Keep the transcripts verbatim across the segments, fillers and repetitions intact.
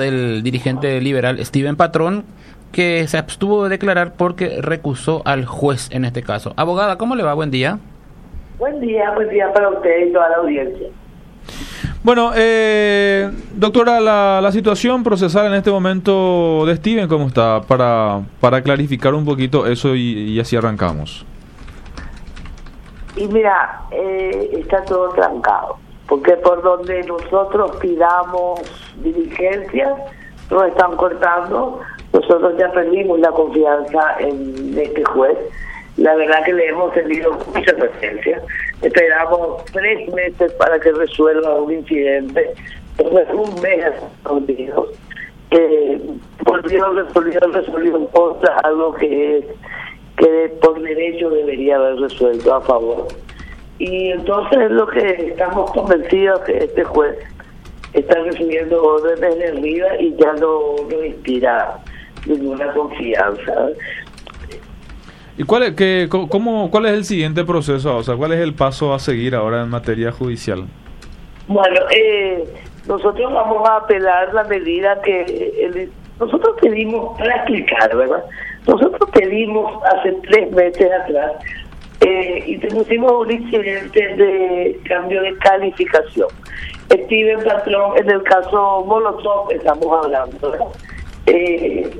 del dirigente liberal Steven Patrón, que se abstuvo de declarar porque recusó al juez en este caso. Abogada, ¿cómo le va? Buen día. Buen día, buen día para usted y toda la audiencia. Bueno, eh, doctora, la, la situación procesal en este momento de Steven, ¿cómo está? Para, para clarificar un poquito eso y, y así arrancamos. Y mira, eh, está todo trancado, porque por donde nosotros pidamos diligencias, nos están cortando. Nosotros ya perdimos la confianza en este juez. La verdad que le hemos tenido mucha paciencia. Esperamos tres meses para que resuelva un incidente. Después un mes escondido. Eh, volvió, resolvió, resolvió en contra algo que es que por derecho debería haber resuelto a favor. Y entonces es lo que estamos convencidos que este juez está recibiendo órdenes de arriba y ya no, no inspira ninguna confianza. ¿Y cuál es, que, cómo, cuál es el siguiente proceso? O sea, ¿cuál es el paso a seguir ahora en materia judicial? Bueno, eh, nosotros vamos a apelar la medida que el, nosotros pedimos, para explicar, ¿verdad? Nosotros pedimos hace tres meses atrás eh, y pusimos un incidente de cambio de calificación. Steven Patrón, en el caso Molotov estamos hablando, ¿verdad? Eh,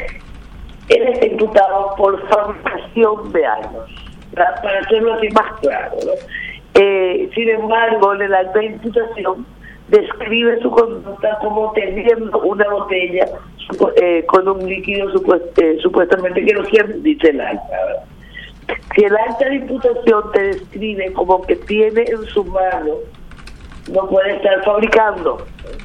él está imputado por fabricación de armas, ¿verdad? Para hacerlo así más claro, ¿no? Eh, sin embargo, en el acta de imputación describe su conducta como teniendo una botella eh, con un líquido supuest, eh, supuestamente que no quiere, dice el acta, ¿verdad? Si el acta de imputación te describe como que tiene en su mano, no puede estar fabricando.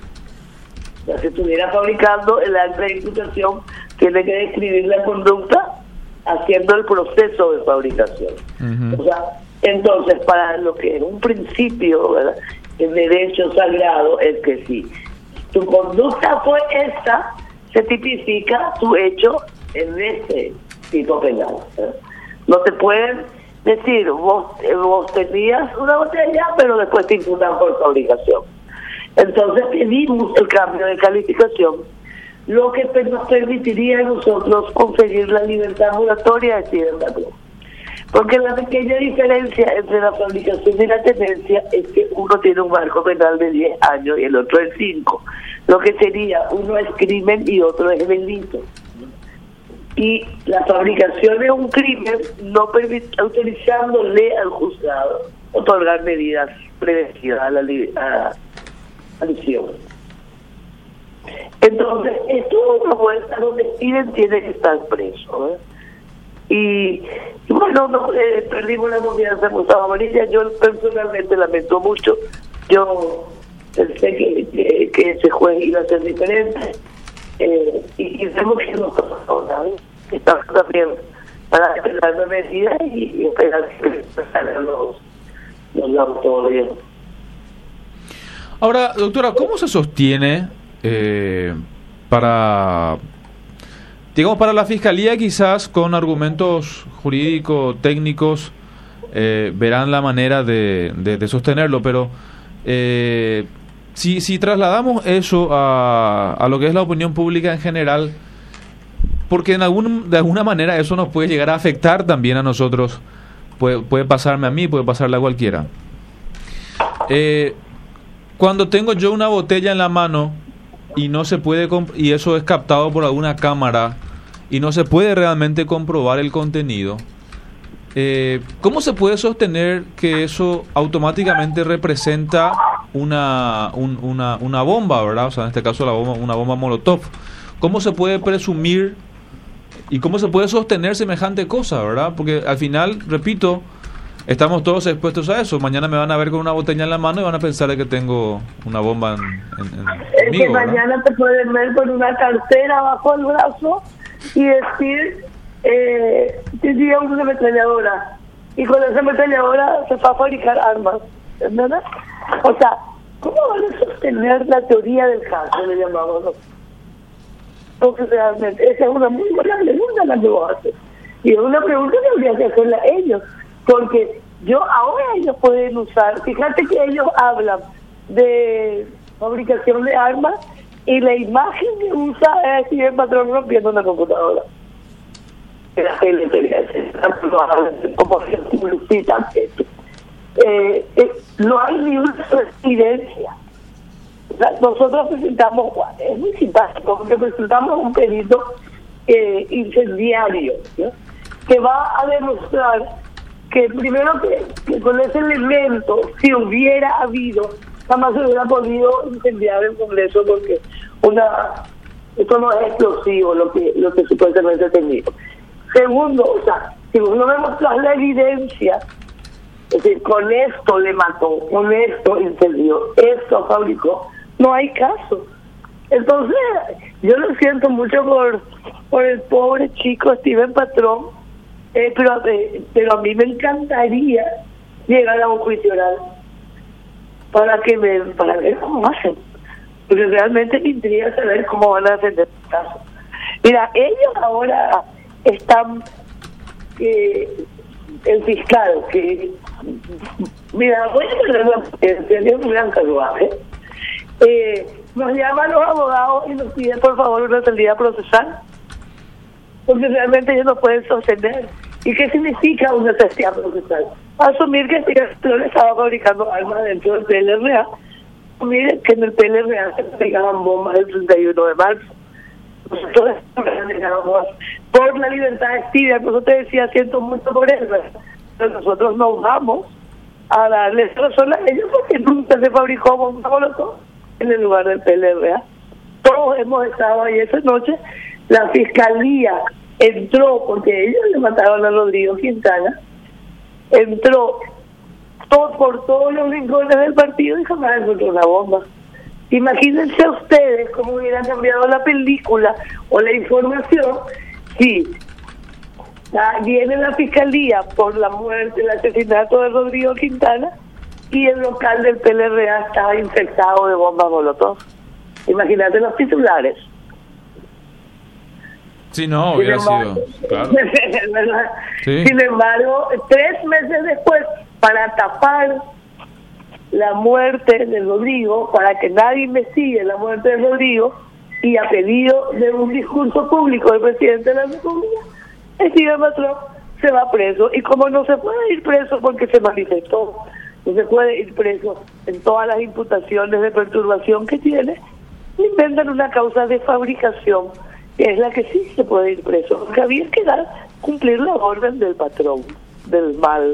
O sea, si estuviera fabricando, el acta de imputación tiene que describir la conducta haciendo el proceso de fabricación. Uh-huh. O sea, entonces, para lo que es un principio, ¿verdad?, el derecho sagrado es que si tu conducta fue esta, se tipifica tu hecho en este tipo penal, ¿verdad? No te pueden decir, vos, vos tenías una botella, pero después te imputan por fabricación. Entonces pedimos el cambio de calificación, lo que nos permitiría a nosotros conseguir la libertad juratoria de Steven Patrón. Porque la pequeña diferencia entre la fabricación y la tenencia es que uno tiene un marco penal de diez años y el otro de cinco. Lo que sería, uno es crimen y otro es delito. Y la fabricación es un crimen, no permite, autorizándole al juzgado otorgar medidas preventivas a la lesión. Entonces, esto es una vuelta donde Steven tiene que estar preso, ¿eh? Y, y bueno, no, eh, perdimos la confianza en Gustavo Amarilla. Yo personalmente lamento mucho. Yo pensé que, que, que ese juez iba a ser diferente. Eh, y, y vemos que no pasó nada. Estamos también para esperar la medida y, y esperar que los, los damos todo bien. Ahora, doctora, ¿cómo se sostiene eh, para... digamos, para la Fiscalía quizás con argumentos jurídicos, técnicos, eh, verán la manera de, de, de sostenerlo, pero eh, si, si trasladamos eso a, a lo que es la opinión pública en general, porque en algún, de alguna manera eso nos puede llegar a afectar también a nosotros, puede, puede pasarme a mí, puede pasarle a cualquiera. Eh, cuando tengo yo una botella en la mano y no se puede comp- y eso es captado por alguna cámara y no se puede realmente comprobar el contenido, eh, ¿cómo se puede sostener que eso automáticamente representa una, un, una, una bomba, ¿verdad? O sea, en este caso la bomba, una bomba Molotov. ¿Cómo se puede presumir y cómo se puede sostener semejante cosa, ¿verdad? Porque al final, repito, estamos todos expuestos a eso. Mañana me van a ver con una botella en la mano y van a pensar que tengo una bomba en, en, en es conmigo, que mañana, ¿verdad?, te pueden ver con una cartera bajo el brazo y decir, eh, tenía una ametralladora y con esa ametralladora se va a fabricar armas, ¿verdad? O sea, ¿cómo van a sostener la teoría del caso, le llamamos, ¿no? Porque realmente esa es una muy buena pregunta la que vos haces, y es una pregunta que habría que hacerla a ellos, porque yo ahora ellos pueden usar, fíjate que ellos hablan de fabricación de armas y la imagen que usa es Steven Patrón rompiendo una computadora. La tele quería decir, como se publicita esto. Eh, eh, no hay ni una evidencia. O sea, nosotros presentamos, es muy simpático, porque presentamos un perito eh, incendiario, ¿no?, que va a demostrar que primero que, que con ese elemento, si hubiera habido, jamás se hubiera podido incendiar el Congreso, porque una esto no es explosivo lo que lo que supuestamente ha tenido. Segundo, o sea, si uno me mostras la evidencia, es decir, con esto le mató, con esto incendió, esto fabricó, no hay caso. Entonces, yo lo siento mucho por por el pobre chico Steven Patrón, eh, pero, eh, pero a mí me encantaría llegar a un juicio oral para que me, para ver cómo hacen, porque realmente me intriga saber cómo van a defender el caso. Mira, ellos ahora están, eh, el fiscal, que, mira, voy a poner la presidencia, es un gran carruaje, eh, nos llaman los abogados y nos piden por favor una salida procesal, porque realmente ellos no pueden sostener. ¿Y qué significa una salida procesal? Asumir que Steven estaba fabricando armas dentro del P L R A, asumir que en el P L R A se fabricaban bombas el treinta y uno de marzo. Nosotros por la libertad de Steven, nosotros te decía, siento mucho por él, pero nosotros nos vamos a darles razón a ellos porque nunca se fabricó bomba molotov en el lugar del P L R A. Todos hemos estado ahí esa noche. La fiscalía entró porque ellos le mataron a Rodrigo Quintana, entró todo, por todos los rincones del partido y jamás encontró una bomba. Imagínense ustedes cómo hubieran cambiado la película o la información si ah, viene la fiscalía por la muerte, el asesinato de Rodrigo Quintana y el local del P L R A estaba infectado de bombas molotov. Imagínate los titulares. Sí, no, hubiera sido, claro. Sí. Sin embargo, tres meses después, para tapar la muerte de Rodrigo, para que nadie investigue la muerte de Rodrigo, y a pedido de un discurso público del presidente de la República, Steven Patrón se va preso. Y como no se puede ir preso porque se manifestó, no se puede ir preso en todas las imputaciones de perturbación que tiene, inventan una causa de fabricación, que es la que sí se puede ir preso, porque había que dar, cumplir la orden del patrón, del mal.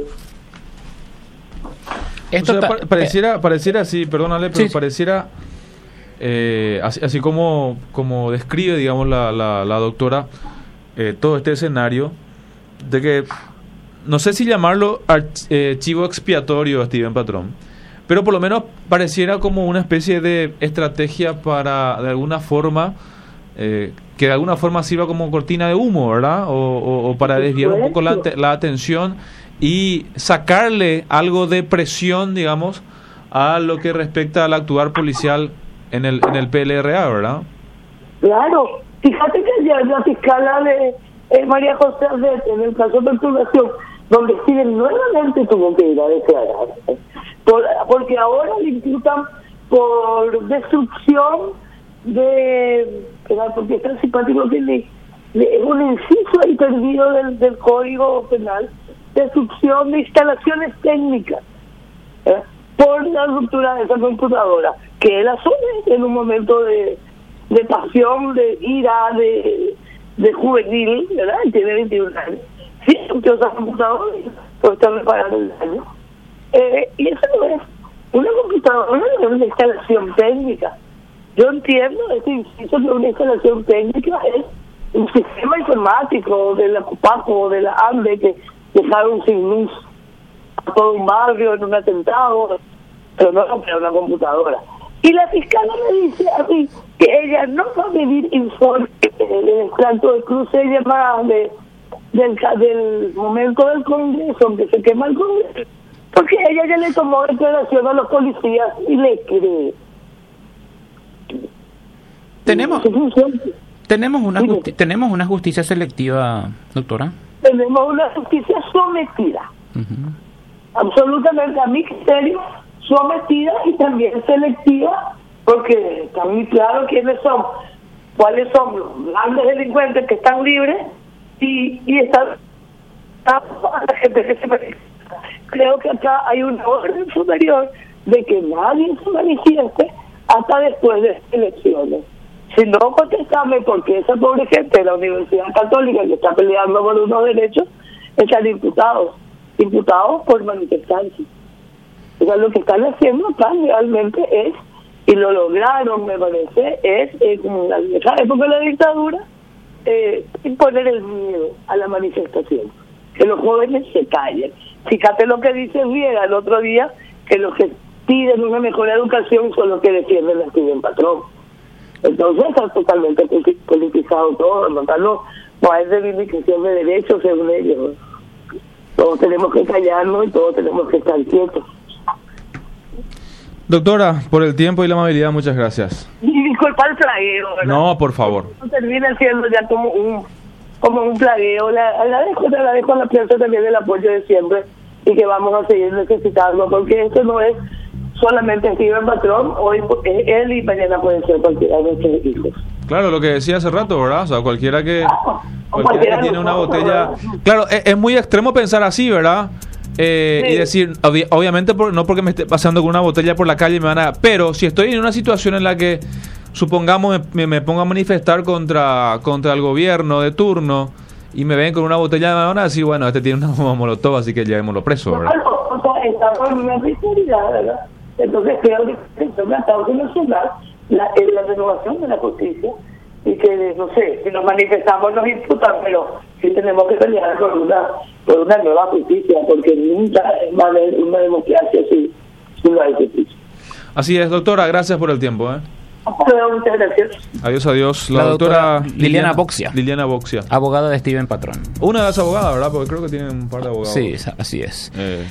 Esto o sea, pa pareciera, pareciera así, perdónale, pero sí, pareciera, eh, así, así como, como describe, digamos, la, la, la doctora, eh, todo este escenario, de que, no sé si llamarlo eh, chivo expiatorio a Steven Patrón, pero por lo menos pareciera como una especie de estrategia para, de alguna forma, eh, que de alguna forma sirva como cortina de humo, ¿verdad? O, o, o para desviar un poco la, la atención y sacarle algo de presión, digamos, a lo que respecta al actuar policial en el en el P L R A, ¿verdad? Claro, fíjate que ya la fiscala de eh, María José Alberto, en el caso de perturbación, donde Steven nuevamente tuvo que ir a declarar, por, porque ahora le imputan por destrucción de, porque es tan simpático que le, le, es un inciso ahí perdido del, del Código Penal, destrucción de instalaciones técnicas, ¿eh?, por la ruptura de esa computadora, que él asume en un momento de, de pasión, de ira, de, de juvenil, ¿verdad? Él tiene veintiún años. Sí, rompió esa computadora por estar reparando el daño. Eh, y eso no es una computadora, no es una instalación técnica. Yo entiendo este inciso de una instalación técnica es un sistema informático de la COPACO, de la ANDE, que dejaron sin luz a todo un barrio en un atentado, pero no romper una computadora. Y la fiscal me dice a mí que ella no va a pedir informe del extracto de cruce de llamadas de, del, del momento del Congreso, que se quema el Congreso, porque ella ya le tomó declaración a los policías y le cree. Tenemos tenemos una justi tenemos una justicia selectiva, doctora. Tenemos una justicia sometida, uh-huh. absolutamente a mi criterio, sometida y también selectiva porque está muy claro quiénes son, cuáles son los grandes delincuentes que están libres y, y están a la gente que se manifiesta. Creo que acá hay una orden superior de que nadie se manifieste hasta después de elecciones. Si no, contestame porque esa pobre gente de la Universidad Católica que está peleando por unos derechos están imputados, imputados por manifestarse. O sea, lo que están haciendo acá realmente es, y lo lograron, me parece, es, eh, como en la vieja época de la dictadura, eh, imponer el miedo a la manifestación. Que los jóvenes se callen. Fíjate lo que dice Viera el otro día, que los que piden una mejor educación son los que defienden a Steven Patrón. Entonces está totalmente politizado todo, no, no, no hay reivindicación de derechos según ellos. Todos tenemos que callarnos y todos tenemos que estar quietos. Doctora, por el tiempo y la amabilidad, muchas gracias. Y disculpa el plagueo, ¿verdad? No, por favor. No termina siendo ya como un como un plagueo. Le agradezco, le agradezco a la prensa también el apoyo de siempre y que vamos a seguir necesitando, porque esto no es solamente Steven Patrón, hoy es él y mañana puede ser cualquiera de nuestros hijos. Claro, lo que decía hace rato, ¿verdad? O sea, cualquiera que, Claro, cualquiera cualquiera que tiene una nosotros, botella... ¿verdad? Claro, es, es muy extremo pensar así, ¿verdad? Eh, Sí. Y decir, obvi- obviamente por- no porque me esté pasando con una botella por la calle me van a... Pero si estoy en una situación en la que, supongamos, me, me, me pongo a manifestar contra, contra el gobierno de turno y me ven con una botella de van a decir, bueno, este tiene una bomba molotov, así que llevémoslo preso, ¿verdad? Claro, o sea, estamos en una fiscalidad, ¿verdad? Entonces creo que esto me ha nacional la, la renovación de la justicia y que, no sé, si nos manifestamos nos imputan, pero sí tenemos que pelear por una, por una nueva justicia, porque nunca va a haber una democracia si, si no hay justicia. Así es, doctora, gracias por el tiempo, ¿eh? Hasta luego, muchas gracias. Adiós, adiós. La doctora Liliana Boxia. Liliana Boxia. Abogada de Steven Patrón. Una de las abogadas, ¿verdad? Porque creo que tienen un par de abogados. Sí, así es. Eh,